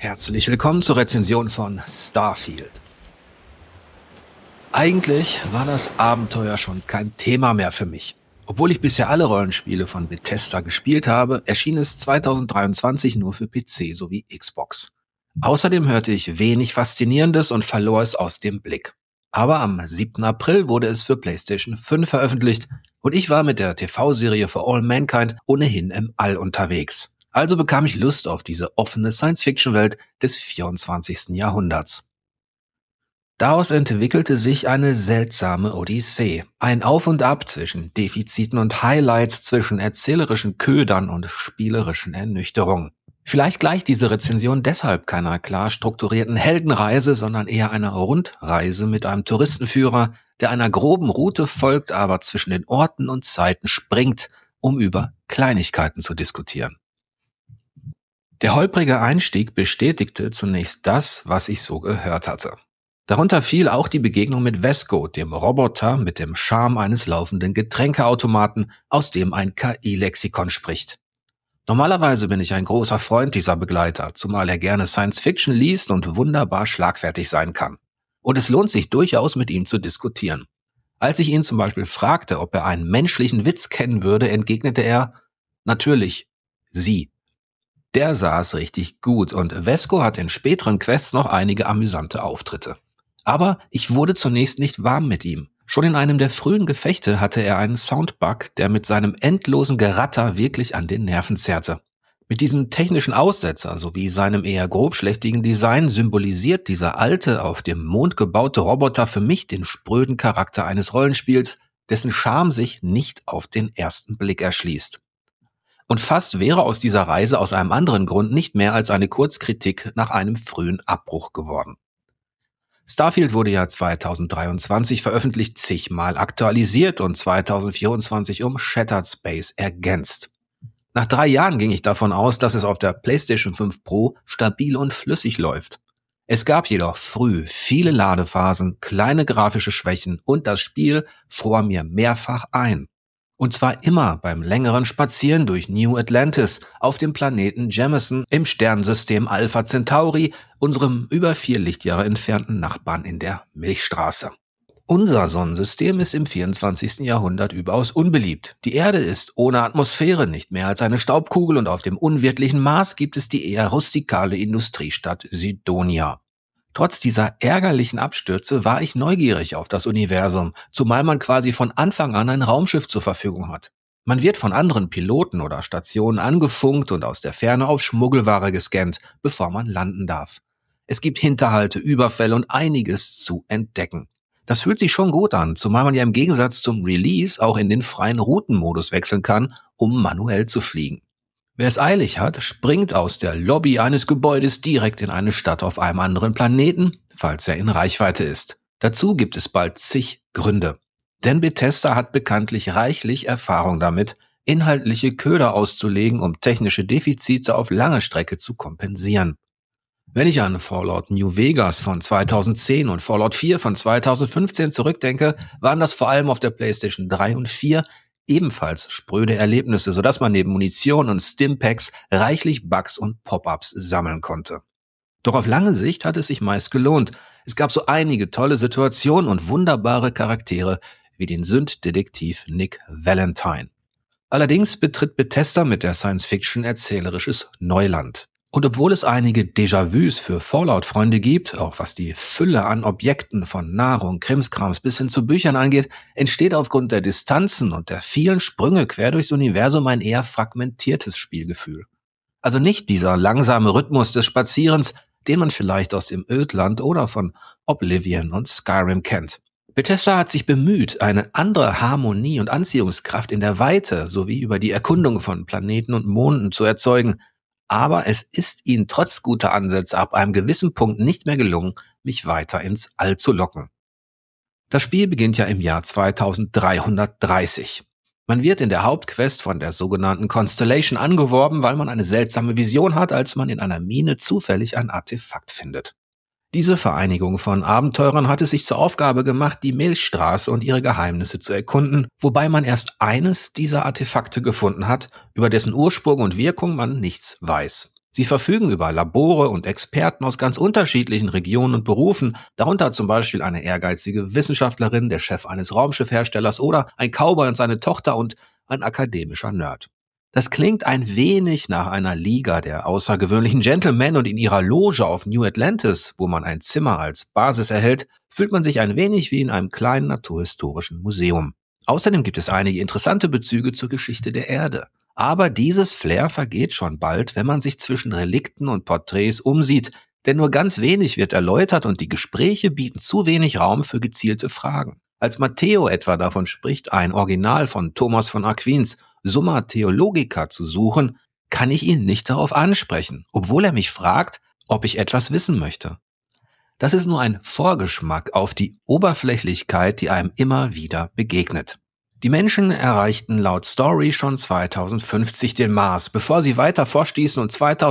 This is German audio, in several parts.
Herzlich willkommen zur Rezension von Starfield. Eigentlich war das Abenteuer schon kein Thema mehr für mich. Obwohl ich bisher alle Rollenspiele von Bethesda gespielt habe, erschien es 2023 nur für PC sowie Xbox. Außerdem hörte ich wenig Faszinierendes und verlor es aus dem Blick. Aber am 7. April wurde es für PlayStation 5 veröffentlicht und ich war mit der TV-Serie For All Mankind ohnehin im All unterwegs. Also bekam ich Lust auf diese offene Science-Fiction-Welt des 24. Jahrhunderts. Daraus entwickelte sich eine seltsame Odyssee. Ein Auf und Ab zwischen Defiziten und Highlights, zwischen erzählerischen Ködern und spielerischen Ernüchterungen. Vielleicht gleicht diese Rezension deshalb keiner klar strukturierten Heldenreise, sondern eher einer Rundreise mit einem Touristenführer, der einer groben Route folgt, aber zwischen den Orten und Zeiten springt, um über Kleinigkeiten zu diskutieren. Der holprige Einstieg bestätigte zunächst das, was ich so gehört hatte. Darunter fiel auch die Begegnung mit Vesco, dem Roboter mit dem Charme eines laufenden Getränkeautomaten, aus dem ein KI-Lexikon spricht. Normalerweise bin ich ein großer Freund dieser Begleiter, zumal er gerne Science-Fiction liest und wunderbar schlagfertig sein kann. Und es lohnt sich durchaus, mit ihm zu diskutieren. Als ich ihn zum Beispiel fragte, ob er einen menschlichen Witz kennen würde, entgegnete er: Natürlich, Sie. Der saß richtig gut und Vesco hat in späteren Quests noch einige amüsante Auftritte. Aber ich wurde zunächst nicht warm mit ihm. Schon in einem der frühen Gefechte hatte er einen Soundbug, der mit seinem endlosen Geratter wirklich an den Nerven zerrte. Mit diesem technischen Aussetzer sowie seinem eher grobschlächtigen Design symbolisiert dieser alte, auf dem Mond gebaute Roboter für mich den spröden Charakter eines Rollenspiels, dessen Charme sich nicht auf den ersten Blick erschließt. Und fast wäre aus dieser Reise aus einem anderen Grund nicht mehr als eine Kurzkritik nach einem frühen Abbruch geworden. Starfield wurde ja 2023 veröffentlicht, zigmal aktualisiert und 2024 um Shattered Space ergänzt. Nach 3 Jahren ging ich davon aus, dass es auf der PlayStation 5 Pro stabil und flüssig läuft. Es gab jedoch früh viele Ladephasen, kleine grafische Schwächen und das Spiel fror mir mehrfach ein. Und zwar immer beim längeren Spazieren durch New Atlantis, auf dem Planeten Jemison, im Sternensystem Alpha Centauri, unserem über 4 Lichtjahre entfernten Nachbarn in der Milchstraße. Unser Sonnensystem ist im 24. Jahrhundert überaus unbeliebt. Die Erde ist ohne Atmosphäre nicht mehr als eine Staubkugel und auf dem unwirtlichen Mars gibt es die eher rustikale Industriestadt Sidonia. Trotz dieser ärgerlichen Abstürze war ich neugierig auf das Universum, zumal man quasi von Anfang an ein Raumschiff zur Verfügung hat. Man wird von anderen Piloten oder Stationen angefunkt und aus der Ferne auf Schmuggelware gescannt, bevor man landen darf. Es gibt Hinterhalte, Überfälle und einiges zu entdecken. Das fühlt sich schon gut an, zumal man ja im Gegensatz zum Release auch in den freien Routenmodus wechseln kann, um manuell zu fliegen. Wer es eilig hat, springt aus der Lobby eines Gebäudes direkt in eine Stadt auf einem anderen Planeten, falls er in Reichweite ist. Dazu gibt es bald zig Gründe. Denn Bethesda hat bekanntlich reichlich Erfahrung damit, inhaltliche Köder auszulegen, um technische Defizite auf lange Strecke zu kompensieren. Wenn ich an Fallout New Vegas von 2010 und Fallout 4 von 2015 zurückdenke, waren das vor allem auf der PlayStation 3 und 4 ebenfalls spröde Erlebnisse, sodass man neben Munition und Stimpacks reichlich Bugs und Pop-ups sammeln konnte. Doch auf lange Sicht hat es sich meist gelohnt. Es gab so einige tolle Situationen und wunderbare Charaktere wie den Sünddetektiv Nick Valentine. Allerdings betritt Bethesda mit der Science-Fiction erzählerisches Neuland. Und obwohl es einige Déjà-vus für Fallout-Freunde gibt, auch was die Fülle an Objekten von Nahrung, Krimskrams bis hin zu Büchern angeht, entsteht aufgrund der Distanzen und der vielen Sprünge quer durchs Universum ein eher fragmentiertes Spielgefühl. Also nicht dieser langsame Rhythmus des Spazierens, den man vielleicht aus dem Ödland oder von Oblivion und Skyrim kennt. Bethesda hat sich bemüht, eine andere Harmonie und Anziehungskraft in der Weite sowie über die Erkundung von Planeten und Monden zu erzeugen, aber es ist ihnen trotz guter Ansätze ab einem gewissen Punkt nicht mehr gelungen, mich weiter ins All zu locken. Das Spiel beginnt ja im Jahr 2330. Man wird in der Hauptquest von der sogenannten Constellation angeworben, weil man eine seltsame Vision hat, als man in einer Mine zufällig ein Artefakt findet. Diese Vereinigung von Abenteurern hat es sich zur Aufgabe gemacht, die Milchstraße und ihre Geheimnisse zu erkunden, wobei man erst eines dieser Artefakte gefunden hat, über dessen Ursprung und Wirkung man nichts weiß. Sie verfügen über Labore und Experten aus ganz unterschiedlichen Regionen und Berufen, darunter zum Beispiel eine ehrgeizige Wissenschaftlerin, der Chef eines Raumschiffherstellers oder ein Cowboy und seine Tochter und ein akademischer Nerd. Das klingt ein wenig nach einer Liga der außergewöhnlichen Gentlemen und in ihrer Loge auf New Atlantis, wo man ein Zimmer als Basis erhält, fühlt man sich ein wenig wie in einem kleinen naturhistorischen Museum. Außerdem gibt es einige interessante Bezüge zur Geschichte der Erde. Aber dieses Flair vergeht schon bald, wenn man sich zwischen Relikten und Porträts umsieht, denn nur ganz wenig wird erläutert und die Gespräche bieten zu wenig Raum für gezielte Fragen. Als Matteo etwa davon spricht, ein Original von Thomas von Aquins Summa Theologica zu suchen, kann ich ihn nicht darauf ansprechen, obwohl er mich fragt, ob ich etwas wissen möchte. Das ist nur ein Vorgeschmack auf die Oberflächlichkeit, die einem immer wieder begegnet. Die Menschen erreichten laut Story schon 2050 den Mars, bevor sie weiter vorstießen und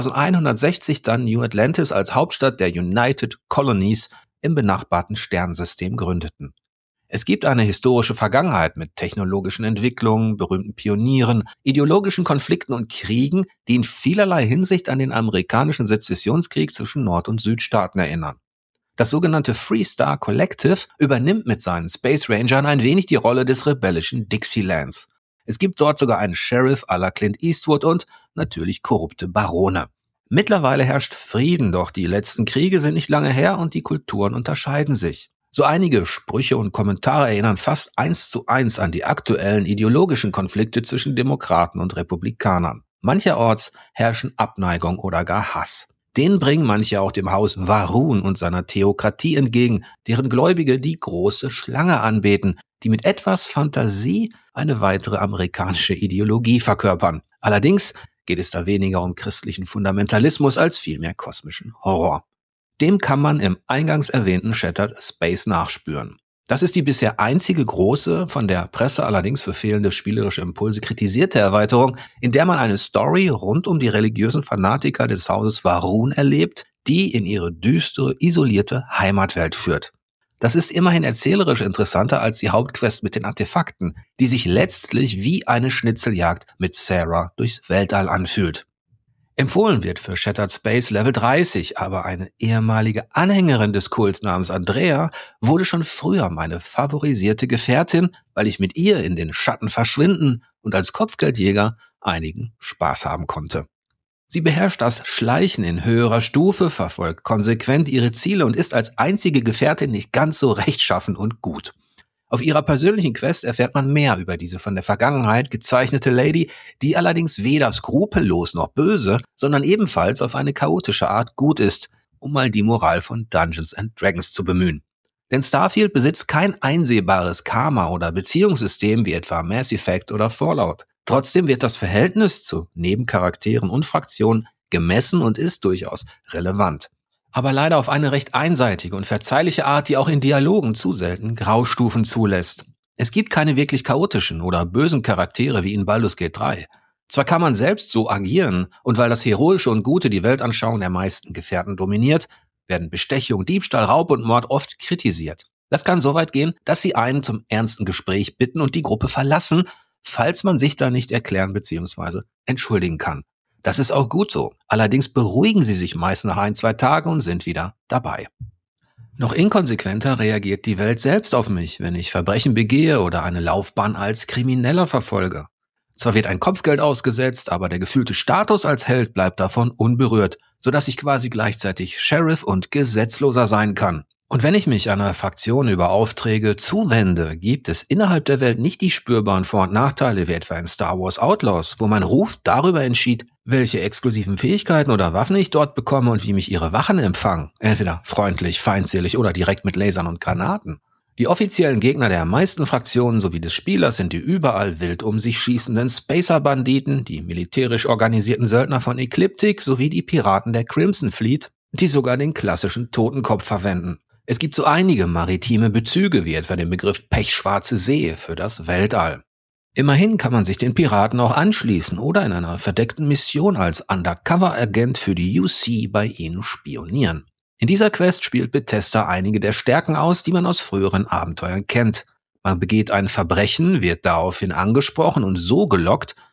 2160 dann New Atlantis als Hauptstadt der United Colonies im benachbarten Sternensystem gründeten. Es gibt eine historische Vergangenheit mit technologischen Entwicklungen, berühmten Pionieren, ideologischen Konflikten und Kriegen, die in vielerlei Hinsicht an den amerikanischen Sezessionskrieg zwischen Nord- und Südstaaten erinnern. Das sogenannte Freestar Collective übernimmt mit seinen Space Rangern ein wenig die Rolle des rebellischen Dixielands. Es gibt dort sogar einen Sheriff à la Clint Eastwood und natürlich korrupte Barone. Mittlerweile herrscht Frieden, doch die letzten Kriege sind nicht lange her und die Kulturen unterscheiden sich. So einige Sprüche und Kommentare erinnern fast 1:1 an die aktuellen ideologischen Konflikte zwischen Demokraten und Republikanern. Mancherorts herrschen Abneigung oder gar Hass. Den bringen manche auch dem Haus Va'ruun und seiner Theokratie entgegen, deren Gläubige die große Schlange anbeten, die mit etwas Fantasie eine weitere amerikanische Ideologie verkörpern. Allerdings geht es da weniger um christlichen Fundamentalismus als vielmehr kosmischen Horror. Dem kann man im eingangs erwähnten Shattered Space nachspüren. Das ist die bisher einzige große, von der Presse allerdings für fehlende spielerische Impulse kritisierte Erweiterung, in der man eine Story rund um die religiösen Fanatiker des Hauses Va'ruun erlebt, die in ihre düstere, isolierte Heimatwelt führt. Das ist immerhin erzählerisch interessanter als die Hauptquest mit den Artefakten, die sich letztlich wie eine Schnitzeljagd mit Sarah durchs Weltall anfühlt. Empfohlen wird für Shattered Space Level 30, aber eine ehemalige Anhängerin des Kults namens Andrea wurde schon früher meine favorisierte Gefährtin, weil ich mit ihr in den Schatten verschwinden und als Kopfgeldjäger einigen Spaß haben konnte. Sie beherrscht das Schleichen in höherer Stufe, verfolgt konsequent ihre Ziele und ist als einzige Gefährtin nicht ganz so rechtschaffen und gut. Auf ihrer persönlichen Quest erfährt man mehr über diese von der Vergangenheit gezeichnete Lady, die allerdings weder skrupellos noch böse, sondern ebenfalls auf eine chaotische Art gut ist, um mal die Moral von Dungeons & Dragons zu bemühen. Denn Starfield besitzt kein einsehbares Karma- oder Beziehungssystem wie etwa Mass Effect oder Fallout. Trotzdem wird das Verhältnis zu Nebencharakteren und Fraktionen gemessen und ist durchaus relevant. Aber leider auf eine recht einseitige und verzeihliche Art, die auch in Dialogen zu selten Graustufen zulässt. Es gibt keine wirklich chaotischen oder bösen Charaktere wie in Baldur's Gate 3. Zwar kann man selbst so agieren, und weil das Heroische und Gute die Weltanschauung der meisten Gefährten dominiert, werden Bestechung, Diebstahl, Raub und Mord oft kritisiert. Das kann so weit gehen, dass sie einen zum ernsten Gespräch bitten und die Gruppe verlassen, falls man sich da nicht erklären bzw. entschuldigen kann. Das ist auch gut so. Allerdings beruhigen sie sich meist nach 1-2 Tagen und sind wieder dabei. Noch inkonsequenter reagiert die Welt selbst auf mich, wenn ich Verbrechen begehe oder eine Laufbahn als Krimineller verfolge. Zwar wird ein Kopfgeld ausgesetzt, aber der gefühlte Status als Held bleibt davon unberührt, sodass ich quasi gleichzeitig Sheriff und Gesetzloser sein kann. Und wenn ich mich einer Fraktion über Aufträge zuwende, gibt es innerhalb der Welt nicht die spürbaren Vor- und Nachteile wie etwa in Star Wars Outlaws, wo mein Ruf darüber entschied, welche exklusiven Fähigkeiten oder Waffen ich dort bekomme und wie mich ihre Wachen empfangen. Entweder freundlich, feindselig oder direkt mit Lasern und Granaten. Die offiziellen Gegner der meisten Fraktionen sowie des Spielers sind die überall wild um sich schießenden Spacer-Banditen, die militärisch organisierten Söldner von Ecliptic sowie die Piraten der Crimson Fleet, die sogar den klassischen Totenkopf verwenden. Es gibt so einige maritime Bezüge, wie etwa den Begriff Pechschwarze See für das Weltall. Immerhin kann man sich den Piraten auch anschließen oder in einer verdeckten Mission als Undercover-Agent für die UC bei ihnen spionieren. In dieser Quest spielt Bethesda einige der Stärken aus, die man aus früheren Abenteuern kennt. Man begeht ein Verbrechen, wird daraufhin angesprochen und so gelockt,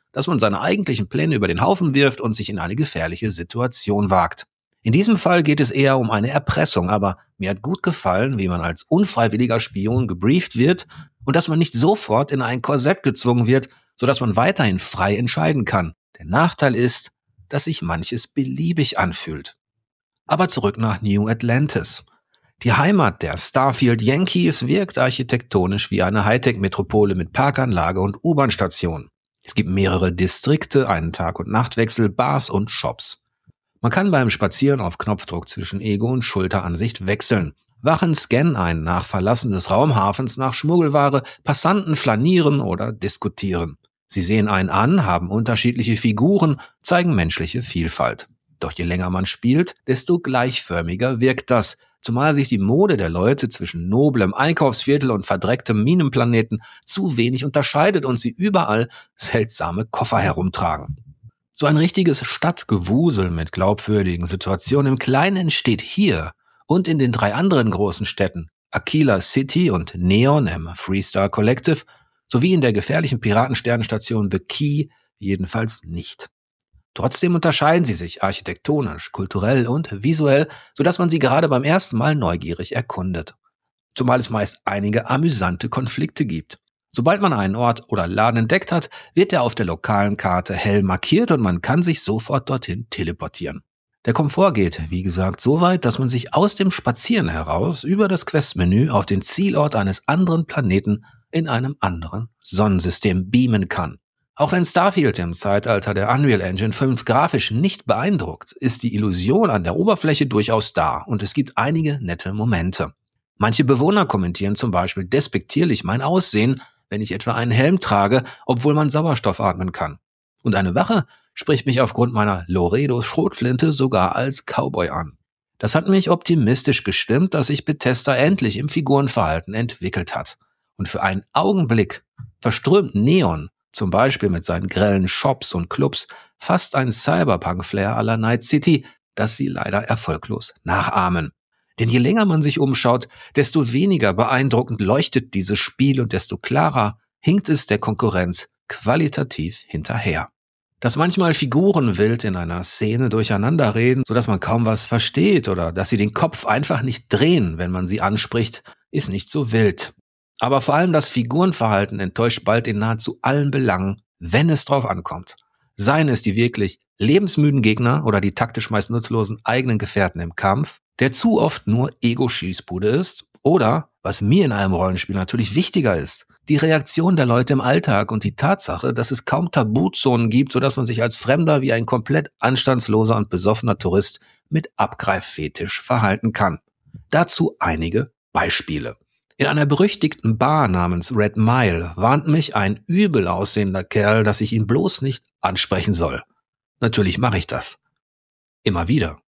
dass man seine eigentlichen Pläne über den Haufen wirft und sich in eine gefährliche Situation wagt. In diesem Fall geht es eher um eine Erpressung, aber mir hat gut gefallen, wie man als unfreiwilliger Spion gebrieft wird und dass man nicht sofort in ein Korsett gezwungen wird, sodass man weiterhin frei entscheiden kann. Der Nachteil ist, dass sich manches beliebig anfühlt. Aber zurück nach New Atlantis. Die Heimat der Starfield Yankees wirkt architektonisch wie eine Hightech-Metropole mit Parkanlage und U-Bahn-Station. Es gibt mehrere Distrikte, einen Tag- und Nachtwechsel, Bars und Shops. Man kann beim Spazieren auf Knopfdruck zwischen Ego- und Schulteransicht wechseln. Wachen scannen einen nach Verlassen des Raumhafens nach Schmuggelware, Passanten flanieren oder diskutieren. Sie sehen einen an, haben unterschiedliche Figuren, zeigen menschliche Vielfalt. Doch je länger man spielt, desto gleichförmiger wirkt das, zumal sich die Mode der Leute zwischen noblem Einkaufsviertel und verdrecktem Minenplaneten zu wenig unterscheidet und sie überall seltsame Koffer herumtragen. So ein richtiges Stadtgewusel mit glaubwürdigen Situationen im Kleinen entsteht hier und in den 3 anderen großen Städten, Aquila City und Neon im Freestar Collective, sowie in der gefährlichen Piratensternenstation The Key jedenfalls nicht. Trotzdem unterscheiden sie sich architektonisch, kulturell und visuell, sodass man sie gerade beim ersten Mal neugierig erkundet. Zumal es meist einige amüsante Konflikte gibt. Sobald man einen Ort oder Laden entdeckt hat, wird er auf der lokalen Karte hell markiert und man kann sich sofort dorthin teleportieren. Der Komfort geht, wie gesagt, so weit, dass man sich aus dem Spazieren heraus über das Questmenü auf den Zielort eines anderen Planeten in einem anderen Sonnensystem beamen kann. Auch wenn Starfield im Zeitalter der Unreal Engine 5 grafisch nicht beeindruckt, ist die Illusion an der Oberfläche durchaus da und es gibt einige nette Momente. Manche Bewohner kommentieren zum Beispiel despektierlich mein Aussehen, wenn ich etwa einen Helm trage, obwohl man Sauerstoff atmen kann. Und eine Wache spricht mich aufgrund meiner Loredo-Schrotflinte sogar als Cowboy an. Das hat mich optimistisch gestimmt, dass sich Bethesda endlich im Figurenverhalten entwickelt hat. Und für einen Augenblick verströmt Neon, zum Beispiel mit seinen grellen Shops und Clubs, fast ein Cyberpunk-Flair à la Night City, das sie leider erfolglos nachahmen. Denn je länger man sich umschaut, desto weniger beeindruckend leuchtet dieses Spiel und desto klarer hinkt es der Konkurrenz qualitativ hinterher. Dass manchmal Figuren wild in einer Szene durcheinander reden, sodass man kaum was versteht oder dass sie den Kopf einfach nicht drehen, wenn man sie anspricht, ist nicht so wild. Aber vor allem das Figurenverhalten enttäuscht bald in nahezu allen Belangen, wenn es drauf ankommt. Seien es die wirklich lebensmüden Gegner oder die taktisch meist nutzlosen eigenen Gefährten im Kampf, der zu oft nur Ego-Schießbude ist, oder, was mir in einem Rollenspiel natürlich wichtiger ist, die Reaktion der Leute im Alltag und die Tatsache, dass es kaum Tabuzonen gibt, sodass man sich als Fremder wie ein komplett anstandsloser und besoffener Tourist mit Abgreiffetisch verhalten kann. Dazu einige Beispiele. In einer berüchtigten Bar namens Red Mile warnt mich ein übel aussehender Kerl, dass ich ihn bloß nicht ansprechen soll. Natürlich mache ich das. Immer wieder.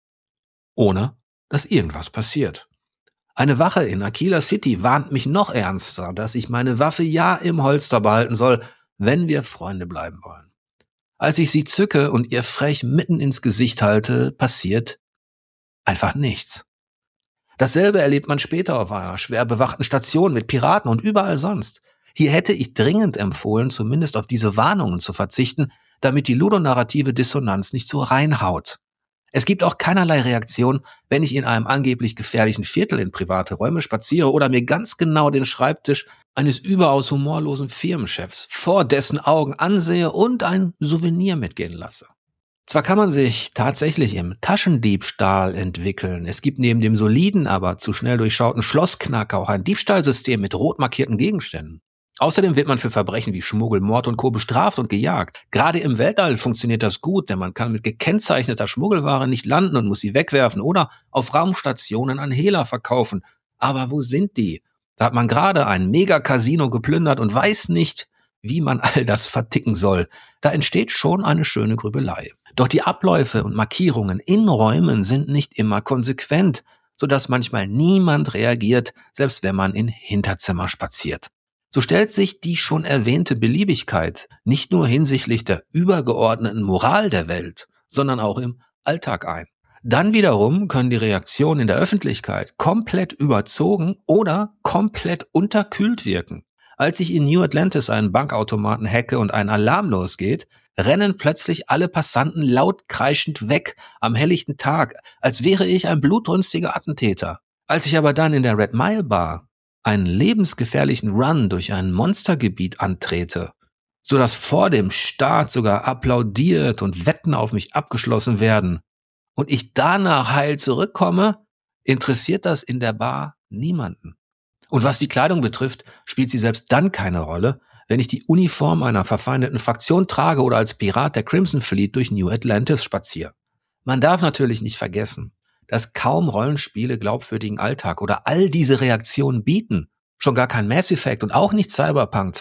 Ohne dass irgendwas passiert. Eine Wache in Aquila City warnt mich noch ernster, dass ich meine Waffe ja im Holster behalten soll, wenn wir Freunde bleiben wollen. Als ich sie zücke und ihr frech mitten ins Gesicht halte, passiert einfach nichts. Dasselbe erlebt man später auf einer schwer bewachten Station mit Piraten und überall sonst. Hier hätte ich dringend empfohlen, zumindest auf diese Warnungen zu verzichten, damit die ludonarrative Dissonanz nicht so reinhaut. Es gibt auch keinerlei Reaktion, wenn ich in einem angeblich gefährlichen Viertel in private Räume spaziere oder mir ganz genau den Schreibtisch eines überaus humorlosen Firmenchefs vor dessen Augen ansehe und ein Souvenir mitgehen lasse. Zwar kann man sich tatsächlich im Taschendiebstahl entwickeln. Es gibt neben dem soliden, aber zu schnell durchschauten Schlossknacker auch ein Diebstahlsystem mit rot markierten Gegenständen. Außerdem wird man für Verbrechen wie Schmuggel, Mord und Co. bestraft und gejagt. Gerade im Weltall funktioniert das gut, denn man kann mit gekennzeichneter Schmuggelware nicht landen und muss sie wegwerfen oder auf Raumstationen an Hehler verkaufen. Aber wo sind die? Da hat man gerade ein Mega-Casino geplündert und weiß nicht, wie man all das verticken soll. Da entsteht schon eine schöne Grübelei. Doch die Abläufe und Markierungen in Räumen sind nicht immer konsequent, sodass manchmal niemand reagiert, selbst wenn man in Hinterzimmer spaziert. So stellt sich die schon erwähnte Beliebigkeit nicht nur hinsichtlich der übergeordneten Moral der Welt, sondern auch im Alltag ein. Dann wiederum können die Reaktionen in der Öffentlichkeit komplett überzogen oder komplett unterkühlt wirken. Als ich in New Atlantis einen Bankautomaten hacke und ein Alarm losgeht, rennen plötzlich alle Passanten laut kreischend weg am helllichten Tag, als wäre ich ein blutrünstiger Attentäter. Als ich aber dann in der Red Mile Bar einen lebensgefährlichen Run durch ein Monstergebiet antrete, sodass vor dem Start sogar applaudiert und Wetten auf mich abgeschlossen werden und ich danach heil zurückkomme, interessiert das in der Bar niemanden. Und was die Kleidung betrifft, spielt sie selbst dann keine Rolle, wenn ich die Uniform einer verfeindeten Fraktion trage oder als Pirat der Crimson Fleet durch New Atlantis spaziere. Man darf natürlich nicht vergessen, dass kaum Rollenspiele glaubwürdigen Alltag oder all diese Reaktionen bieten. Schon gar kein Mass Effect und auch nicht Cyberpunk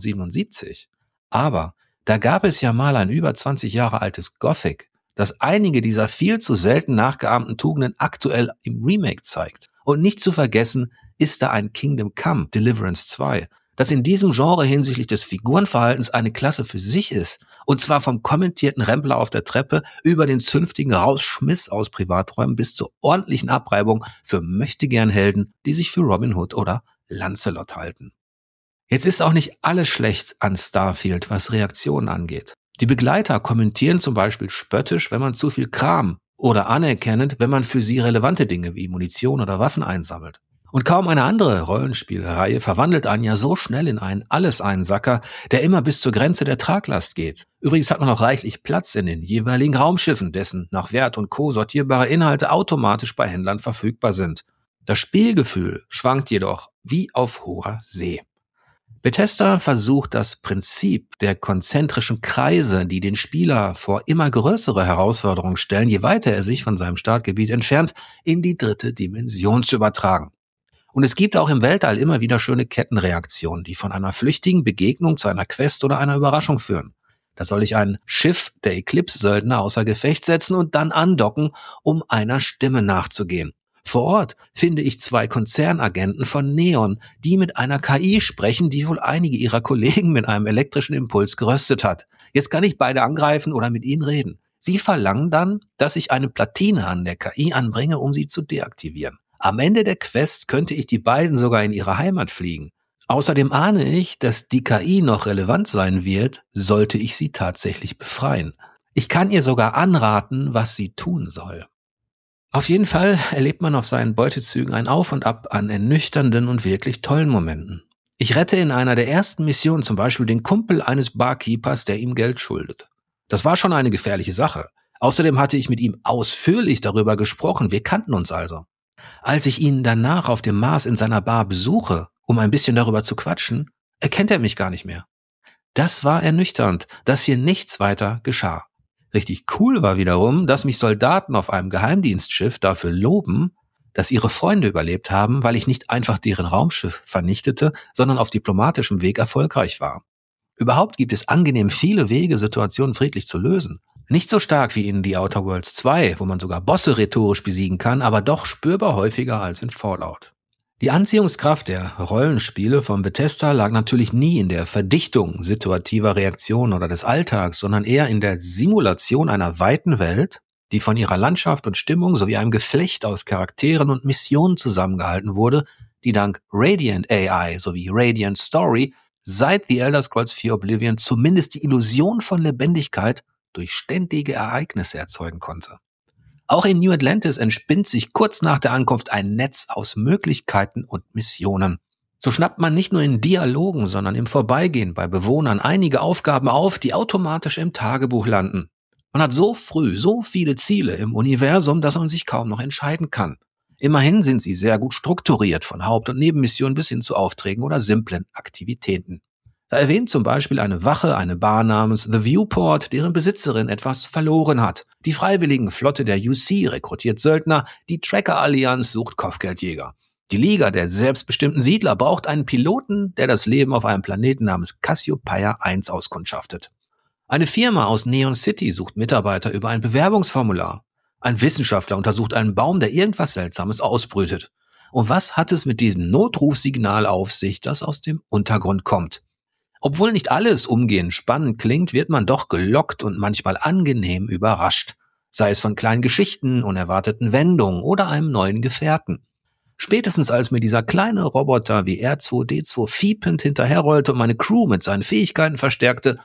2077. Aber da gab es ja mal ein über 20 Jahre altes Gothic, das einige dieser viel zu selten nachgeahmten Tugenden aktuell im Remake zeigt. Und nicht zu vergessen ist da ein Kingdom Come Deliverance 2, das in diesem Genre hinsichtlich des Figurenverhaltens eine Klasse für sich ist. Und zwar vom kommentierten Rempler auf der Treppe über den zünftigen Rausschmiss aus Privaträumen bis zur ordentlichen Abreibung für Möchtegern-Helden, die sich für Robin Hood oder Lancelot halten. Jetzt ist auch nicht alles schlecht an Starfield, was Reaktionen angeht. Die Begleiter kommentieren zum Beispiel spöttisch, wenn man zu viel Kram, oder anerkennend, wenn man für sie relevante Dinge wie Munition oder Waffen einsammelt. Und kaum eine andere Rollenspielreihe verwandelt einen ja so schnell in einen Alleseinsacker, der immer bis zur Grenze der Traglast geht. Übrigens hat man auch reichlich Platz in den jeweiligen Raumschiffen, dessen nach Wert und Co. sortierbare Inhalte automatisch bei Händlern verfügbar sind. Das Spielgefühl schwankt jedoch wie auf hoher See. Bethesda versucht das Prinzip der konzentrischen Kreise, die den Spieler vor immer größere Herausforderungen stellen, je weiter er sich von seinem Startgebiet entfernt, in die dritte Dimension zu übertragen. Und es gibt auch im Weltall immer wieder schöne Kettenreaktionen, die von einer flüchtigen Begegnung zu einer Quest oder einer Überraschung führen. Da soll ich ein Schiff der Eclipse-Söldner außer Gefecht setzen und dann andocken, um einer Stimme nachzugehen. Vor Ort finde ich 2 Konzernagenten von Neon, die mit einer KI sprechen, die wohl einige ihrer Kollegen mit einem elektrischen Impuls geröstet hat. Jetzt kann ich beide angreifen oder mit ihnen reden. Sie verlangen dann, dass ich eine Platine an der KI anbringe, um sie zu deaktivieren. Am Ende der Quest könnte ich die beiden sogar in ihre Heimat fliegen. Außerdem ahne ich, dass die KI noch relevant sein wird, sollte ich sie tatsächlich befreien. Ich kann ihr sogar anraten, was sie tun soll. Auf jeden Fall erlebt man auf seinen Beutezügen ein Auf und Ab an ernüchternden und wirklich tollen Momenten. Ich rette in einer der ersten Missionen zum Beispiel den Kumpel eines Barkeepers, der ihm Geld schuldet. Das war schon eine gefährliche Sache. Außerdem hatte ich mit ihm ausführlich darüber gesprochen, wir kannten uns also. Als ich ihn danach auf dem Mars in seiner Bar besuche, um ein bisschen darüber zu quatschen, erkennt er mich gar nicht mehr. Das war ernüchternd, dass hier nichts weiter geschah. Richtig cool war wiederum, dass mich Soldaten auf einem Geheimdienstschiff dafür loben, dass ihre Freunde überlebt haben, weil ich nicht einfach deren Raumschiff vernichtete, sondern auf diplomatischem Weg erfolgreich war. Überhaupt gibt es angenehm viele Wege, Situationen friedlich zu lösen. Nicht so stark wie in The Outer Worlds 2, wo man sogar Bosse rhetorisch besiegen kann, aber doch spürbar häufiger als in Fallout. Die Anziehungskraft der Rollenspiele von Bethesda lag natürlich nie in der Verdichtung situativer Reaktionen oder des Alltags, sondern eher in der Simulation einer weiten Welt, die von ihrer Landschaft und Stimmung sowie einem Geflecht aus Charakteren und Missionen zusammengehalten wurde, die dank Radiant AI sowie Radiant Story seit The Elder Scrolls 4 Oblivion zumindest die Illusion von Lebendigkeit durch ständige Ereignisse erzeugen konnte. Auch in New Atlantis entspinnt sich kurz nach der Ankunft ein Netz aus Möglichkeiten und Missionen. So schnappt man nicht nur in Dialogen, sondern im Vorbeigehen bei Bewohnern einige Aufgaben auf, die automatisch im Tagebuch landen. Man hat so früh so viele Ziele im Universum, dass man sich kaum noch entscheiden kann. Immerhin sind sie sehr gut strukturiert, von Haupt- und Nebenmissionen bis hin zu Aufträgen oder simplen Aktivitäten. Da erwähnt zum Beispiel eine Wache eine Bar namens The Viewport, deren Besitzerin etwas verloren hat. Die freiwilligen Flotte der UC rekrutiert Söldner, die Tracker-Allianz sucht Kopfgeldjäger. Die Liga der selbstbestimmten Siedler braucht einen Piloten, der das Leben auf einem Planeten namens Cassiopeia 1 auskundschaftet. Eine Firma aus Neon City sucht Mitarbeiter über ein Bewerbungsformular. Ein Wissenschaftler untersucht einen Baum, der irgendwas Seltsames ausbrütet. Und was hat es mit diesem Notrufsignal auf sich, das aus dem Untergrund kommt? Obwohl nicht alles umgehend spannend klingt, wird man doch gelockt und manchmal angenehm überrascht. Sei es von kleinen Geschichten, unerwarteten Wendungen oder einem neuen Gefährten. Spätestens als mir dieser kleine Roboter wie R2-D2 fiepend hinterherrollte und meine Crew mit seinen Fähigkeiten verstärkte,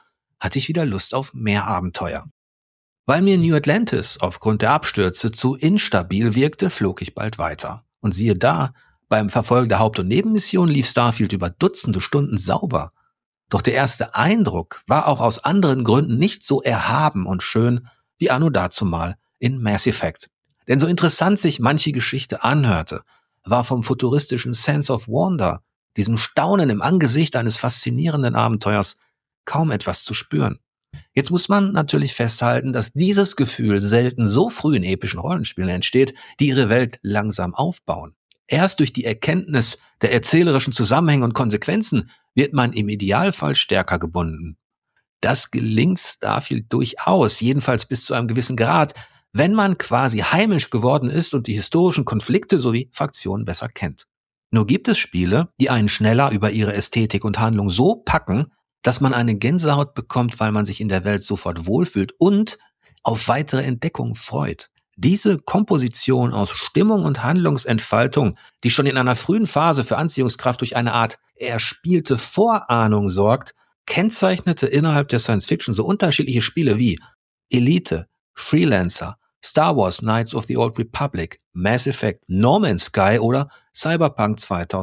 hatte ich wieder Lust auf mehr Abenteuer. Weil mir New Atlantis aufgrund der Abstürze zu instabil wirkte, flog ich bald weiter. Und siehe da, beim Verfolgen der Haupt- und Nebenmission lief Starfield über Dutzende Stunden sauber. Doch der erste Eindruck war auch aus anderen Gründen nicht so erhaben und schön wie anno dazumal in Mass Effect. Denn so interessant sich manche Geschichte anhörte, war vom futuristischen Sense of Wonder, diesem Staunen im Angesicht eines faszinierenden Abenteuers, kaum etwas zu spüren. Jetzt muss man natürlich festhalten, dass dieses Gefühl selten so früh in epischen Rollenspielen entsteht, die ihre Welt langsam aufbauen. Erst durch die Erkenntnis der erzählerischen Zusammenhänge und Konsequenzen wird man im Idealfall stärker gebunden. Das gelingt Starfield durchaus, jedenfalls bis zu einem gewissen Grad, wenn man quasi heimisch geworden ist und die historischen Konflikte sowie Fraktionen besser kennt. Nur gibt es Spiele, die einen schneller über ihre Ästhetik und Handlung so packen, dass man eine Gänsehaut bekommt, weil man sich in der Welt sofort wohlfühlt und auf weitere Entdeckungen freut. Diese Komposition aus Stimmung und Handlungsentfaltung, die schon in einer frühen Phase für Anziehungskraft durch eine Art erspielte Vorahnung sorgt, kennzeichnete innerhalb der Science Fiction so unterschiedliche Spiele wie Elite, Freelancer, Star Wars Knights of the Old Republic, Mass Effect, No Man's Sky oder Cyberpunk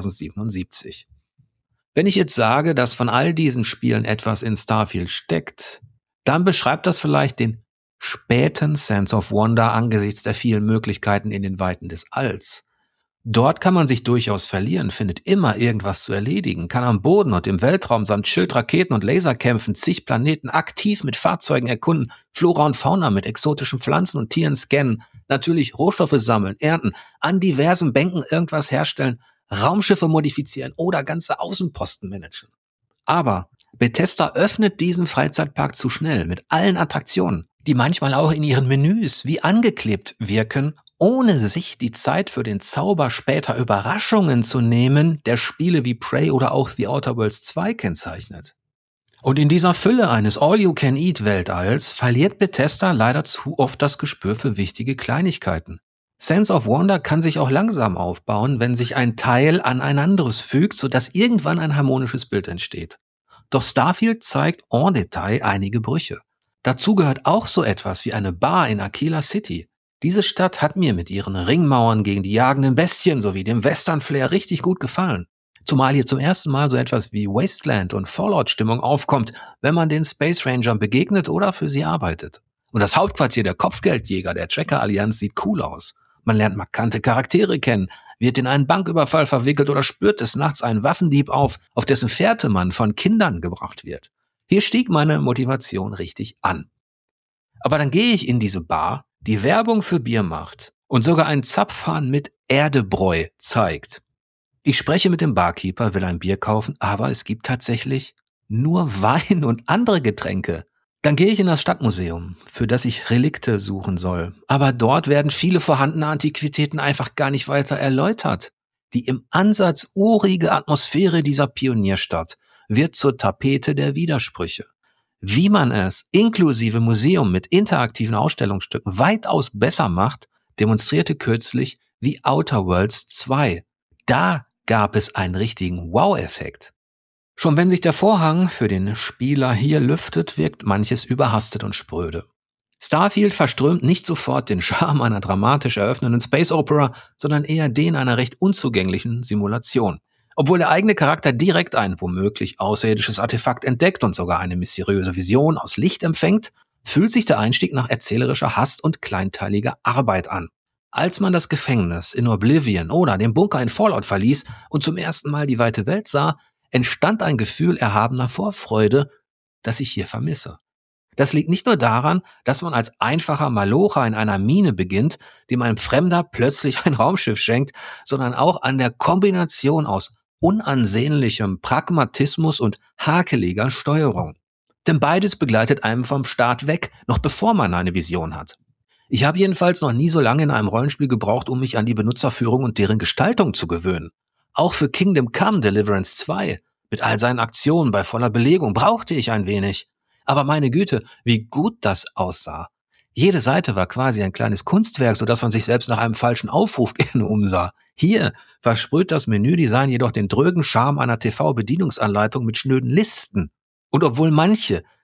2077. Wenn ich jetzt sage, dass von all diesen Spielen etwas in Starfield steckt, dann beschreibt das vielleicht den späten Sense of Wonder angesichts der vielen Möglichkeiten in den Weiten des Alls. Dort kann man sich durchaus verlieren, findet immer irgendwas zu erledigen, kann am Boden und im Weltraum samt Schildraketen und Laserkämpfen zig Planeten aktiv mit Fahrzeugen erkunden, Flora und Fauna mit exotischen Pflanzen und Tieren scannen, natürlich Rohstoffe sammeln, ernten, an diversen Bänken irgendwas herstellen, Raumschiffe modifizieren oder ganze Außenposten managen. Aber Bethesda öffnet diesen Freizeitpark zu schnell mit allen Attraktionen, die manchmal auch in ihren Menüs wie angeklebt wirken, ohne sich die Zeit für den Zauber später Überraschungen zu nehmen, der Spiele wie Prey oder auch The Outer Worlds 2 kennzeichnet. Und in dieser Fülle eines All-You-Can-Eat-Weltalls verliert Bethesda leider zu oft das Gespür für wichtige Kleinigkeiten. Sense of Wonder kann sich auch langsam aufbauen, wenn sich ein Teil an ein anderes fügt, sodass irgendwann ein harmonisches Bild entsteht. Doch Starfield zeigt en Detail einige Brüche. Dazu gehört auch so etwas wie eine Bar in Aquila City. Diese Stadt hat mir mit ihren Ringmauern gegen die jagenden Bestien sowie dem Western-Flair richtig gut gefallen. Zumal hier zum ersten Mal so etwas wie Wasteland- und Fallout-Stimmung aufkommt, wenn man den Space Rangern begegnet oder für sie arbeitet. Und das Hauptquartier der Kopfgeldjäger der Tracker-Allianz sieht cool aus. Man lernt markante Charaktere kennen, wird in einen Banküberfall verwickelt oder spürt des Nachts einen Waffendieb auf dessen Fährte man von Kindern gebracht wird. Hier stieg meine Motivation richtig an. Aber dann gehe ich in diese Bar, die Werbung für Bier macht und sogar einen Zapfhahn mit Erdebräu zeigt. Ich spreche mit dem Barkeeper, will ein Bier kaufen, aber es gibt tatsächlich nur Wein und andere Getränke. Dann gehe ich in das Stadtmuseum, für das ich Relikte suchen soll. Aber dort werden viele vorhandene Antiquitäten einfach gar nicht weiter erläutert. Die im Ansatz urige Atmosphäre dieser Pionierstadt wird zur Tapete der Widersprüche. Wie man es inklusive Museum mit interaktiven Ausstellungsstücken weitaus besser macht, demonstrierte kürzlich The Outer Worlds 2. Da gab es einen richtigen Wow-Effekt. Schon wenn sich der Vorhang für den Spieler hier lüftet, wirkt manches überhastet und spröde. Starfield verströmt nicht sofort den Charme einer dramatisch eröffnenden Space Opera, sondern eher den einer recht unzugänglichen Simulation. Obwohl der eigene Charakter direkt ein womöglich außerirdisches Artefakt entdeckt und sogar eine mysteriöse Vision aus Licht empfängt, fühlt sich der Einstieg nach erzählerischer Hast und kleinteiliger Arbeit an. Als man das Gefängnis in Oblivion oder den Bunker in Fallout verließ und zum ersten Mal die weite Welt sah, entstand ein Gefühl erhabener Vorfreude, das ich hier vermisse. Das liegt nicht nur daran, dass man als einfacher Malocher in einer Mine beginnt, dem ein Fremder plötzlich ein Raumschiff schenkt, sondern auch an der Kombination aus unansehnlichem Pragmatismus und hakeliger Steuerung. Denn beides begleitet einem vom Start weg, noch bevor man eine Vision hat. Ich habe jedenfalls noch nie so lange in einem Rollenspiel gebraucht, um mich an die Benutzerführung und deren Gestaltung zu gewöhnen. Auch für Kingdom Come Deliverance 2, mit all seinen Aktionen bei voller Belegung, brauchte ich ein wenig. Aber meine Güte, wie gut das aussah. Jede Seite war quasi ein kleines Kunstwerk, sodass man sich selbst nach einem falschen Aufruf gerne umsah. Hier versprüht das Menüdesign jedoch den drögen Charme einer TV-Bedienungsanleitung mit schnöden Listen. Und obwohl manche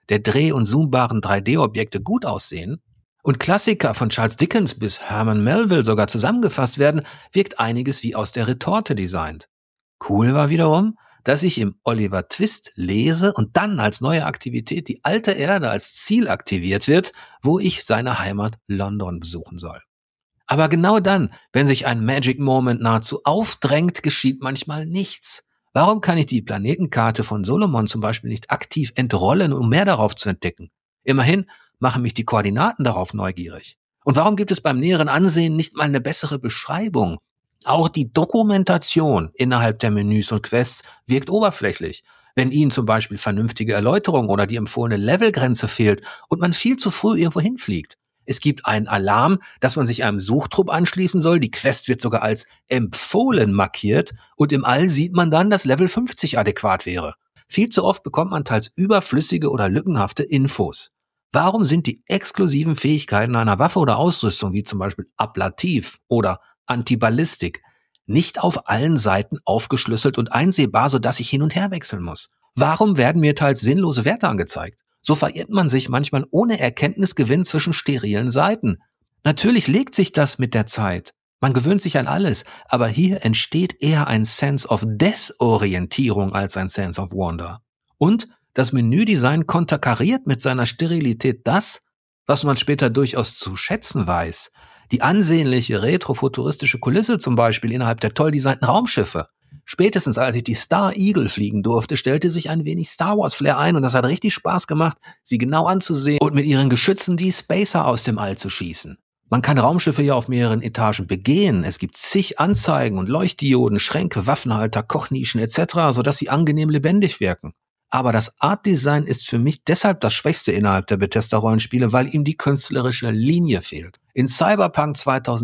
der dreh- und zoombaren 3D-Objekte gut aussehen und Klassiker von Charles Dickens bis Herman Melville sogar zusammengefasst werden, wirkt einiges wie aus der Retorte designt. Cool war wiederum, dass ich im Oliver Twist lese und dann als neue Aktivität die alte Erde als Ziel aktiviert wird, wo ich seine Heimat London besuchen soll. Aber genau dann, wenn sich ein Magic Moment nahezu aufdrängt, geschieht manchmal nichts. Warum kann ich die Planetenkarte von Solomon zum Beispiel nicht aktiv entrollen, um mehr darauf zu entdecken? Immerhin machen mich die Koordinaten darauf neugierig. Und warum gibt es beim näheren Ansehen nicht mal eine bessere Beschreibung? Auch die Dokumentation innerhalb der Menüs und Quests wirkt oberflächlich. Wenn Ihnen zum Beispiel vernünftige Erläuterung oder die empfohlene Levelgrenze fehlt und man viel zu früh irgendwo hinfliegt. Es gibt einen Alarm, dass man sich einem Suchtrupp anschließen soll. Die Quest wird sogar als empfohlen markiert und im All sieht man dann, dass Level 50 adäquat wäre. Viel zu oft bekommt man teils überflüssige oder lückenhafte Infos. Warum sind die exklusiven Fähigkeiten einer Waffe oder Ausrüstung, wie zum Beispiel Ablativ oder Antiballistik, nicht auf allen Seiten aufgeschlüsselt und einsehbar, sodass ich hin und her wechseln muss? Warum werden mir teils sinnlose Werte angezeigt? So verirrt man sich manchmal ohne Erkenntnisgewinn zwischen sterilen Seiten. Natürlich legt sich das mit der Zeit. Man gewöhnt sich an alles, aber hier entsteht eher ein Sense of Desorientierung als ein Sense of Wonder. Und das Menüdesign konterkariert mit seiner Sterilität das, was man später durchaus zu schätzen weiß. Die ansehnliche retrofuturistische Kulisse zum Beispiel innerhalb der toll designten Raumschiffe. Spätestens als ich die Star Eagle fliegen durfte, stellte sich ein wenig Star Wars Flair ein und das hat richtig Spaß gemacht, sie genau anzusehen und mit ihren Geschützen die Spacer aus dem All zu schießen. Man kann Raumschiffe ja auf mehreren Etagen begehen. Es gibt zig Anzeigen und Leuchtdioden, Schränke, Waffenhalter, Kochnischen etc., sodass sie angenehm lebendig wirken. Aber das Art-Design ist für mich deshalb das Schwächste innerhalb der Bethesda-Rollenspiele, weil ihm die künstlerische Linie fehlt. In Cyberpunk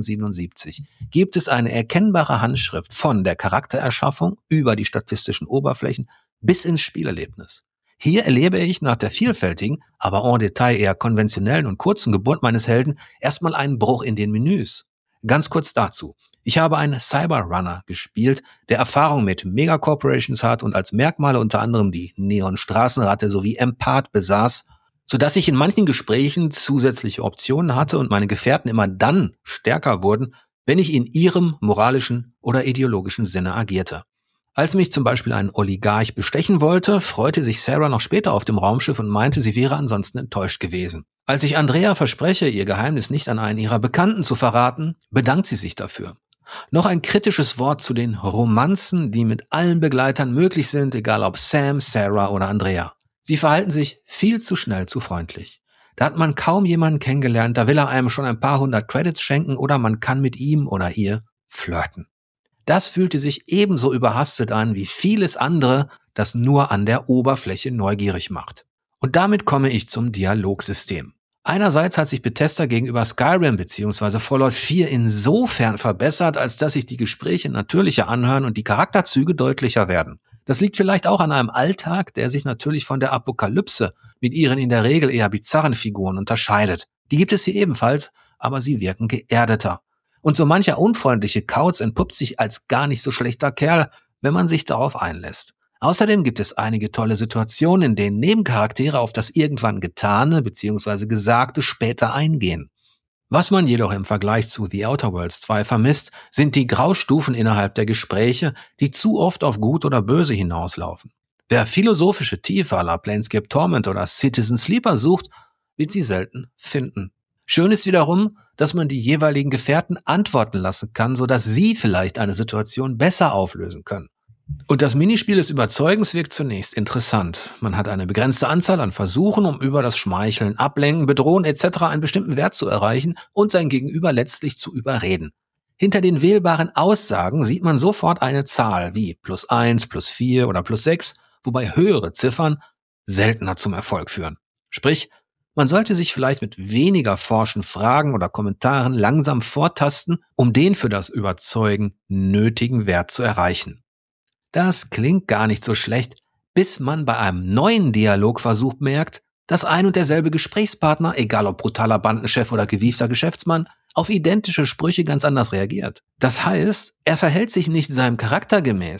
2077 gibt es eine erkennbare Handschrift von der Charaktererschaffung über die statistischen Oberflächen bis ins Spielerlebnis. Hier erlebe ich nach der vielfältigen, aber en Detail eher konventionellen und kurzen Geburt meines Helden erstmal einen Bruch in den Menüs. Ganz kurz dazu. Ich habe einen Cyberrunner gespielt, der Erfahrung mit Megacorporations hat und als Merkmale unter anderem die Neon-Straßenratte sowie Empath besaß, sodass ich in manchen Gesprächen zusätzliche Optionen hatte und meine Gefährten immer dann stärker wurden, wenn ich in ihrem moralischen oder ideologischen Sinne agierte. Als mich zum Beispiel ein Oligarch bestechen wollte, freute sich Sarah noch später auf dem Raumschiff und meinte, sie wäre ansonsten enttäuscht gewesen. Als ich Andrea verspreche, ihr Geheimnis nicht an einen ihrer Bekannten zu verraten, bedankt sie sich dafür. Noch ein kritisches Wort zu den Romanzen, die mit allen Begleitern möglich sind, egal ob Sam, Sarah oder Andrea. Sie verhalten sich viel zu schnell zu freundlich. Da hat man kaum jemanden kennengelernt, da will er einem schon ein paar hundert Credits schenken oder man kann mit ihm oder ihr flirten. Das fühlte sich ebenso überhastet an wie vieles andere, das nur an der Oberfläche neugierig macht. Und damit komme ich zum Dialogsystem. Einerseits hat sich Bethesda gegenüber Skyrim bzw. Fallout 4 insofern verbessert, als dass sich die Gespräche natürlicher anhören und die Charakterzüge deutlicher werden. Das liegt vielleicht auch an einem Alltag, der sich natürlich von der Apokalypse mit ihren in der Regel eher bizarren Figuren unterscheidet. Die gibt es hier ebenfalls, aber sie wirken geerdeter. Und so mancher unfreundliche Kauz entpuppt sich als gar nicht so schlechter Kerl, wenn man sich darauf einlässt. Außerdem gibt es einige tolle Situationen, in denen Nebencharaktere auf das irgendwann Getane bzw. Gesagte später eingehen. Was man jedoch im Vergleich zu The Outer Worlds 2 vermisst, sind die Graustufen innerhalb der Gespräche, die zu oft auf Gut oder Böse hinauslaufen. Wer philosophische Tiefe à la Planescape Torment oder Citizen Sleeper sucht, wird sie selten finden. Schön ist wiederum, dass man die jeweiligen Gefährten antworten lassen kann, sodass sie vielleicht eine Situation besser auflösen können. Und das Minispiel des Überzeugens wirkt zunächst interessant. Man hat eine begrenzte Anzahl an Versuchen, um über das Schmeicheln, Ablenken, Bedrohen etc. einen bestimmten Wert zu erreichen und sein Gegenüber letztlich zu überreden. Hinter den wählbaren Aussagen sieht man sofort eine Zahl wie +1, +4 oder +6, wobei höhere Ziffern seltener zum Erfolg führen. Sprich, man sollte sich vielleicht mit weniger forschen Fragen oder Kommentaren langsam vortasten, um den für das Überzeugen nötigen Wert zu erreichen. Das klingt gar nicht so schlecht, bis man bei einem neuen Dialogversuch merkt, dass ein und derselbe Gesprächspartner, egal ob brutaler Bandenchef oder gewiefter Geschäftsmann, auf identische Sprüche ganz anders reagiert. Das heißt, er verhält sich nicht seinem Charakter gemäß,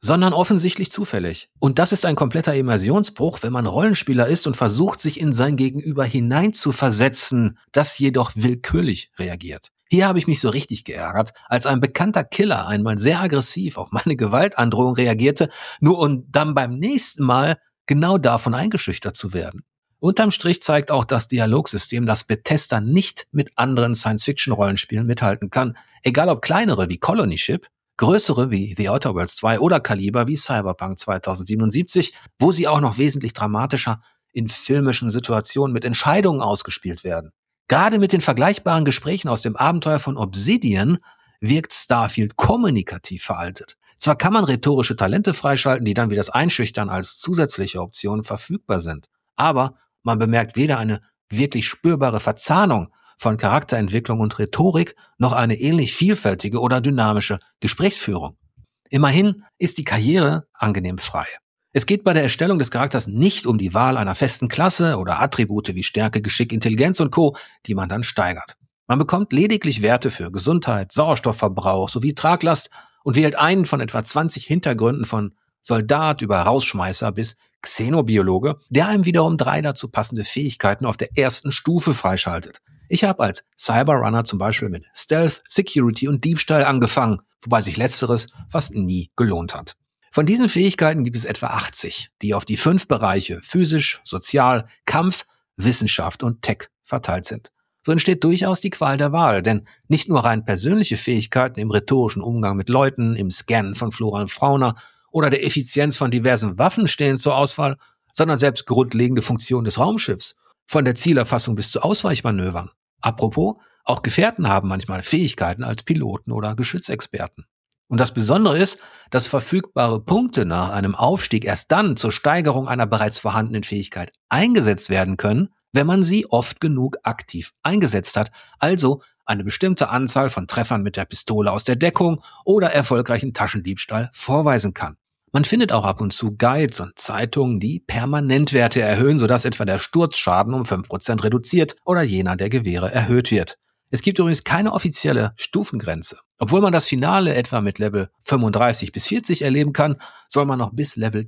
sondern offensichtlich zufällig. Und das ist ein kompletter Immersionsbruch, wenn man Rollenspieler ist und versucht, sich in sein Gegenüber hineinzuversetzen, das jedoch willkürlich reagiert. Hier habe ich mich so richtig geärgert, als ein bekannter Killer einmal sehr aggressiv auf meine Gewaltandrohung reagierte, nur um dann beim nächsten Mal genau davon eingeschüchtert zu werden. Unterm Strich zeigt auch das Dialogsystem, dass Bethesda nicht mit anderen Science-Fiction-Rollenspielen mithalten kann, egal ob kleinere wie Colony Ship, größere wie The Outer Worlds 2 oder Kaliber wie Cyberpunk 2077, wo sie auch noch wesentlich dramatischer in filmischen Situationen mit Entscheidungen ausgespielt werden. Gerade mit den vergleichbaren Gesprächen aus dem Abenteuer von Obsidian wirkt Starfield kommunikativ veraltet. Zwar kann man rhetorische Talente freischalten, die dann wie das Einschüchtern als zusätzliche Option verfügbar sind, aber man bemerkt weder eine wirklich spürbare Verzahnung von Charakterentwicklung und Rhetorik, noch eine ähnlich vielfältige oder dynamische Gesprächsführung. Immerhin ist die Karriere angenehm frei. Es geht bei der Erstellung des Charakters nicht um die Wahl einer festen Klasse oder Attribute wie Stärke, Geschick, Intelligenz und Co., die man dann steigert. Man bekommt lediglich Werte für Gesundheit, Sauerstoffverbrauch sowie Traglast und wählt einen von etwa 20 Hintergründen von Soldat über Rausschmeißer bis Xenobiologe, der einem wiederum 3 dazu passende Fähigkeiten auf der ersten Stufe freischaltet. Ich habe als Cyberrunner zum Beispiel mit Stealth, Security und Diebstahl angefangen, wobei sich letzteres fast nie gelohnt hat. Von diesen Fähigkeiten gibt es etwa 80, die auf die 5 Bereiche physisch, sozial, Kampf, Wissenschaft und Tech verteilt sind. So entsteht durchaus die Qual der Wahl, denn nicht nur rein persönliche Fähigkeiten im rhetorischen Umgang mit Leuten, im Scannen von Flora und Fauna oder der Effizienz von diversen Waffen stehen zur Auswahl, sondern selbst grundlegende Funktionen des Raumschiffs, von der Zielerfassung bis zu Ausweichmanövern. Apropos, auch Gefährten haben manchmal Fähigkeiten als Piloten oder Geschützexperten. Und das Besondere ist, dass verfügbare Punkte nach einem Aufstieg erst dann zur Steigerung einer bereits vorhandenen Fähigkeit eingesetzt werden können, wenn man sie oft genug aktiv eingesetzt hat, also eine bestimmte Anzahl von Treffern mit der Pistole aus der Deckung oder erfolgreichen Taschendiebstahl vorweisen kann. Man findet auch ab und zu Guides und Zeitungen, die Permanentwerte erhöhen, sodass etwa der Sturzschaden um 5% reduziert oder jener der Gewehre erhöht wird. Es gibt übrigens keine offizielle Stufengrenze. Obwohl man das Finale etwa mit Level 35 bis 40 erleben kann, soll man noch bis Level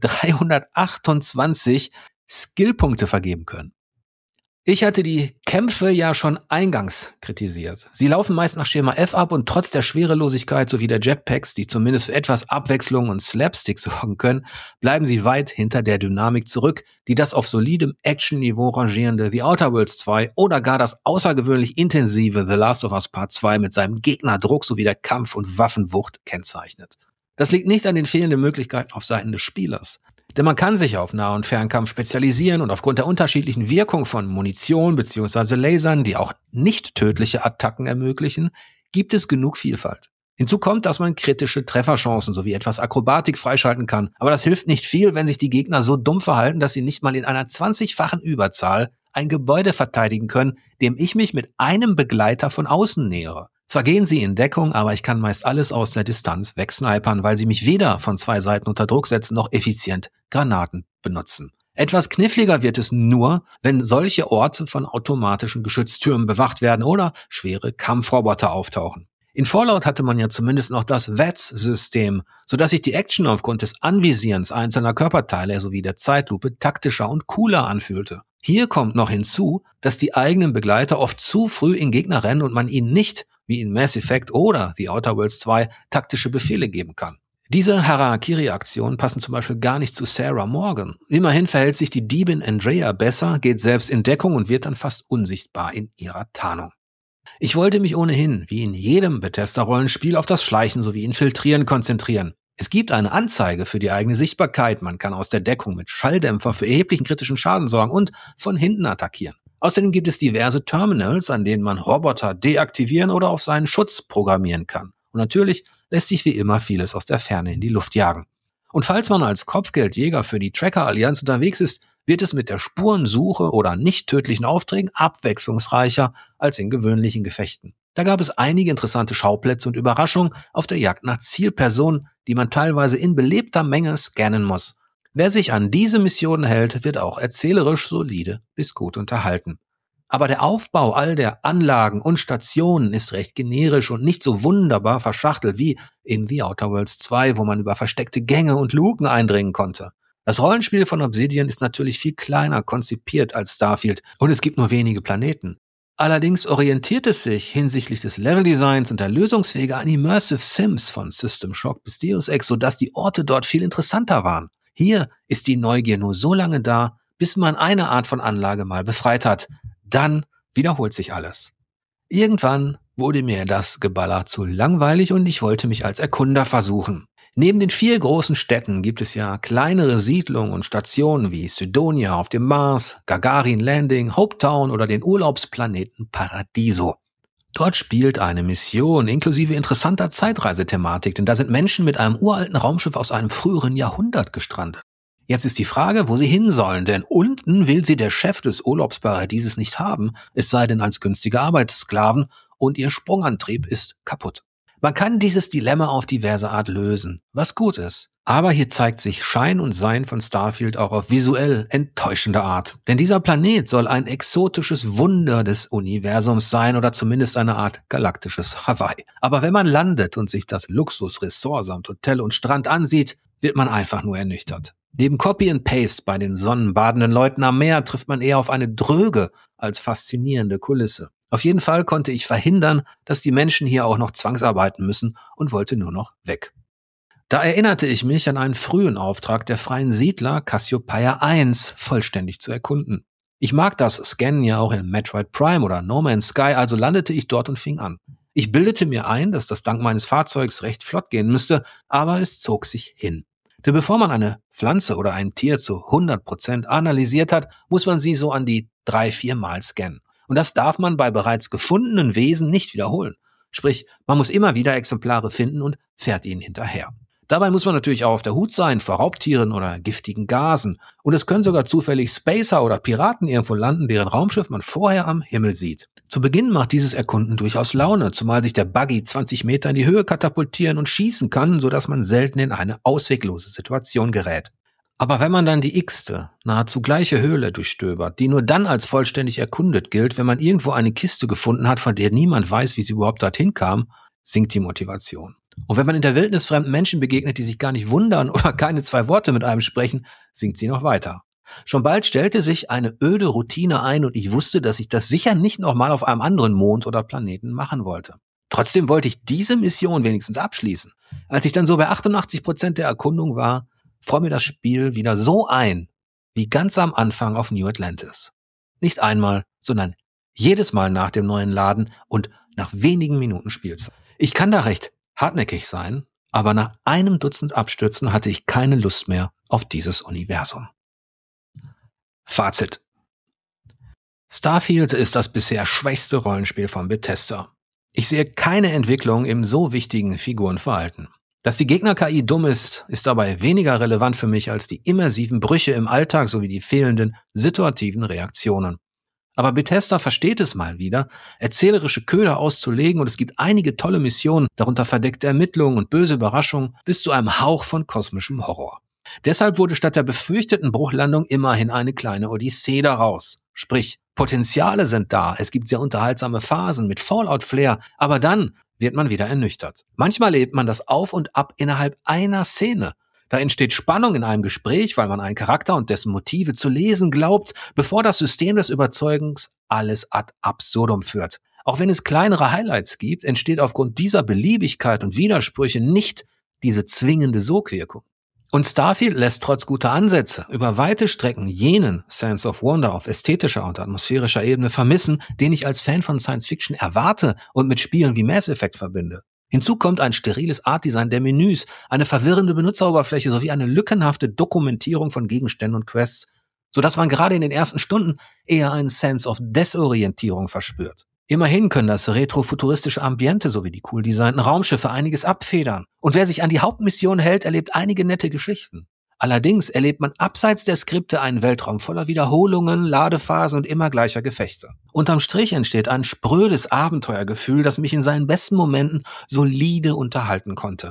328 Skillpunkte vergeben können. Ich hatte die Kämpfe ja schon eingangs kritisiert. Sie laufen meist nach Schema F ab und trotz der Schwerelosigkeit sowie der Jetpacks, die zumindest für etwas Abwechslung und Slapstick sorgen können, bleiben sie weit hinter der Dynamik zurück, die das auf solidem Action-Niveau rangierende The Outer Worlds 2 oder gar das außergewöhnlich intensive The Last of Us Part 2 mit seinem Gegnerdruck sowie der Kampf- und Waffenwucht kennzeichnet. Das liegt nicht an den fehlenden Möglichkeiten auf Seiten des Spielers. Denn man kann sich auf Nah- und Fernkampf spezialisieren und aufgrund der unterschiedlichen Wirkung von Munition bzw. Lasern, die auch nicht tödliche Attacken ermöglichen, gibt es genug Vielfalt. Hinzu kommt, dass man kritische Trefferchancen sowie etwas Akrobatik freischalten kann. Aber das hilft nicht viel, wenn sich die Gegner so dumm verhalten, dass sie nicht mal in einer 20-fachen Überzahl ein Gebäude verteidigen können, dem ich mich mit einem Begleiter von außen nähere. Zwar gehen sie in Deckung, aber ich kann meist alles aus der Distanz wegsnipern, weil sie mich weder von 2 Seiten unter Druck setzen, noch effizient Granaten benutzen. Etwas kniffliger wird es nur, wenn solche Orte von automatischen Geschütztürmen bewacht werden oder schwere Kampfroboter auftauchen. In Fallout hatte man ja zumindest noch das VATS-System, sodass sich die Action aufgrund des Anvisierens einzelner Körperteile sowie der Zeitlupe taktischer und cooler anfühlte. Hier kommt noch hinzu, dass die eigenen Begleiter oft zu früh in Gegner rennen und man ihnen nicht, wie in Mass Effect oder The Outer Worlds 2, taktische Befehle geben kann. Diese Harakiri-Aktionen passen zum Beispiel gar nicht zu Sarah Morgan. Immerhin verhält sich die Diebin Andrea besser, geht selbst in Deckung und wird dann fast unsichtbar in ihrer Tarnung. Ich wollte mich ohnehin, wie in jedem Bethesda-Rollenspiel, auf das Schleichen sowie Infiltrieren konzentrieren. Es gibt eine Anzeige für die eigene Sichtbarkeit, man kann aus der Deckung mit Schalldämpfer für erheblichen kritischen Schaden sorgen und von hinten attackieren. Außerdem gibt es diverse Terminals, an denen man Roboter deaktivieren oder auf seinen Schutz programmieren kann. Und natürlich lässt sich wie immer vieles aus der Ferne in die Luft jagen. Und falls man als Kopfgeldjäger für die Tracker-Allianz unterwegs ist, wird es mit der Spurensuche oder nicht tödlichen Aufträgen abwechslungsreicher als in gewöhnlichen Gefechten. Da gab es einige interessante Schauplätze und Überraschungen auf der Jagd nach Zielpersonen, die man teilweise in belebter Menge scannen muss. Wer sich an diese Missionen hält, wird auch erzählerisch solide bis gut unterhalten. Aber der Aufbau all der Anlagen und Stationen ist recht generisch und nicht so wunderbar verschachtelt wie in The Outer Worlds 2, wo man über versteckte Gänge und Luken eindringen konnte. Das Rollenspiel von Obsidian ist natürlich viel kleiner konzipiert als Starfield und es gibt nur wenige Planeten. Allerdings orientiert es sich hinsichtlich des Leveldesigns und der Lösungswege an Immersive Sims von System Shock bis Deus Ex, sodass die Orte dort viel interessanter waren. Hier ist die Neugier nur so lange da, bis man eine Art von Anlage mal befreit hat. Dann wiederholt sich alles. Irgendwann wurde mir das Geballer zu langweilig und ich wollte mich als Erkunder versuchen. Neben den 4 großen Städten gibt es ja kleinere Siedlungen und Stationen wie Cydonia auf dem Mars, Gagarin Landing, Hopetown oder den Urlaubsplaneten Paradiso. Dort spielt eine Mission inklusive interessanter Zeitreisethematik, denn da sind Menschen mit einem uralten Raumschiff aus einem früheren Jahrhundert gestrandet. Jetzt ist die Frage, wo sie hin sollen, denn unten will sie der Chef des Urlaubsparadieses nicht haben, es sei denn als günstige Arbeitssklaven, und ihr Sprungantrieb ist kaputt. Man kann dieses Dilemma auf diverse Art lösen, was gut ist. Aber hier zeigt sich Schein und Sein von Starfield auch auf visuell enttäuschende Art. Denn dieser Planet soll ein exotisches Wunder des Universums sein oder zumindest eine Art galaktisches Hawaii. Aber wenn man landet und sich das Luxusressort samt Hotel und Strand ansieht, wird man einfach nur ernüchtert. Neben Copy and Paste bei den sonnenbadenden Leuten am Meer trifft man eher auf eine dröge als faszinierende Kulisse. Auf jeden Fall konnte ich verhindern, dass die Menschen hier auch noch zwangsarbeiten müssen und wollte nur noch weg. Da erinnerte ich mich an einen frühen Auftrag der freien Siedler Cassiopeia 1 vollständig zu erkunden. Ich mag das Scannen ja auch in Metroid Prime oder No Man's Sky, also landete ich dort und fing an. Ich bildete mir ein, dass das dank meines Fahrzeugs recht flott gehen müsste, aber es zog sich hin. Denn bevor man eine Pflanze oder ein Tier zu 100% analysiert hat, muss man sie so an die 3-4 Mal scannen. Und das darf man bei bereits gefundenen Wesen nicht wiederholen. Sprich, man muss immer wieder Exemplare finden und fährt ihnen hinterher. Dabei muss man natürlich auch auf der Hut sein vor Raubtieren oder giftigen Gasen. Und es können sogar zufällig Spacer oder Piraten irgendwo landen, deren Raumschiff man vorher am Himmel sieht. Zu Beginn macht dieses Erkunden durchaus Laune, zumal sich der Buggy 20 Meter in die Höhe katapultieren und schießen kann, sodass man selten in eine ausweglose Situation gerät. Aber wenn man dann die x-te, nahezu gleiche Höhle durchstöbert, die nur dann als vollständig erkundet gilt, wenn man irgendwo eine Kiste gefunden hat, von der niemand weiß, wie sie überhaupt dorthin kam, sinkt die Motivation. Und wenn man in der Wildnis fremden Menschen begegnet, die sich gar nicht wundern oder keine 2 Worte mit einem sprechen, sinkt sie noch weiter. Schon bald stellte sich eine öde Routine ein und ich wusste, dass ich das sicher nicht nochmal auf einem anderen Mond oder Planeten machen wollte. Trotzdem wollte ich diese Mission wenigstens abschließen. Als ich dann so bei 88% der Erkundung war, fuhr mir das Spiel wieder so ein, wie ganz am Anfang auf New Atlantis. Nicht einmal, sondern jedes Mal nach dem neuen Laden und nach wenigen Minuten Spielzeit. Ich kann da recht hartnäckig sein, aber nach einem Dutzend Abstürzen hatte ich keine Lust mehr auf dieses Universum. Fazit. Starfield ist das bisher schwächste Rollenspiel von Bethesda. Ich sehe keine Entwicklung im so wichtigen Figurenverhalten. Dass die Gegner-KI dumm ist dabei weniger relevant für mich als die immersiven Brüche im Alltag sowie die fehlenden situativen Reaktionen. Aber Bethesda versteht es mal wieder, erzählerische Köder auszulegen und es gibt einige tolle Missionen, darunter verdeckte Ermittlungen und böse Überraschungen bis zu einem Hauch von kosmischem Horror. Deshalb wurde statt der befürchteten Bruchlandung immerhin eine kleine Odyssee daraus. Sprich, Potenziale sind da, es gibt sehr unterhaltsame Phasen mit Fallout-Flair, aber dann wird man wieder ernüchtert. Manchmal lebt man das Auf und Ab innerhalb einer Szene. Da entsteht Spannung in einem Gespräch, weil man einen Charakter und dessen Motive zu lesen glaubt, bevor das System des Überzeugens alles ad absurdum führt. Auch wenn es kleinere Highlights gibt, entsteht aufgrund dieser Beliebigkeit und Widersprüche nicht diese zwingende Sogwirkung. Und Starfield lässt trotz guter Ansätze über weite Strecken jenen Sense of Wonder auf ästhetischer und atmosphärischer Ebene vermissen, den ich als Fan von Science Fiction erwarte und mit Spielen wie Mass Effect verbinde. Hinzu kommt ein steriles Artdesign der Menüs, eine verwirrende Benutzeroberfläche sowie eine lückenhafte Dokumentierung von Gegenständen und Quests, sodass man gerade in den ersten Stunden eher einen Sense of Desorientierung verspürt. Immerhin können das retrofuturistische Ambiente sowie die cool designten Raumschiffe einiges abfedern. Und wer sich an die Hauptmission hält, erlebt einige nette Geschichten. Allerdings erlebt man abseits der Skripte einen Weltraum voller Wiederholungen, Ladephasen und immer gleicher Gefechte. Unterm Strich entsteht ein sprödes Abenteuergefühl, das mich in seinen besten Momenten solide unterhalten konnte.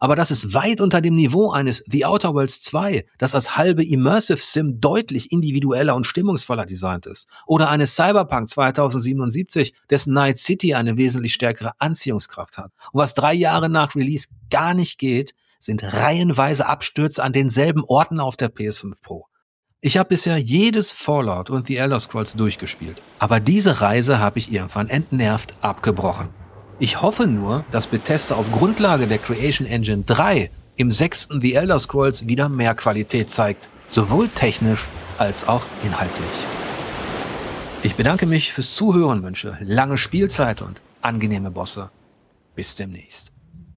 Aber das ist weit unter dem Niveau eines The Outer Worlds 2, das als halbe Immersive Sim deutlich individueller und stimmungsvoller designt ist. Oder eines Cyberpunk 2077, dessen Night City eine wesentlich stärkere Anziehungskraft hat. Und was 3 Jahre nach Release gar nicht geht, sind reihenweise Abstürze an denselben Orten auf der PS5 Pro. Ich habe bisher jedes Fallout und The Elder Scrolls durchgespielt, aber diese Reise habe ich irgendwann entnervt abgebrochen. Ich hoffe nur, dass Bethesda auf Grundlage der Creation Engine 3 im 6. The Elder Scrolls wieder mehr Qualität zeigt, sowohl technisch als auch inhaltlich. Ich bedanke mich fürs Zuhören, wünsche lange Spielzeit und angenehme Bosse. Bis demnächst.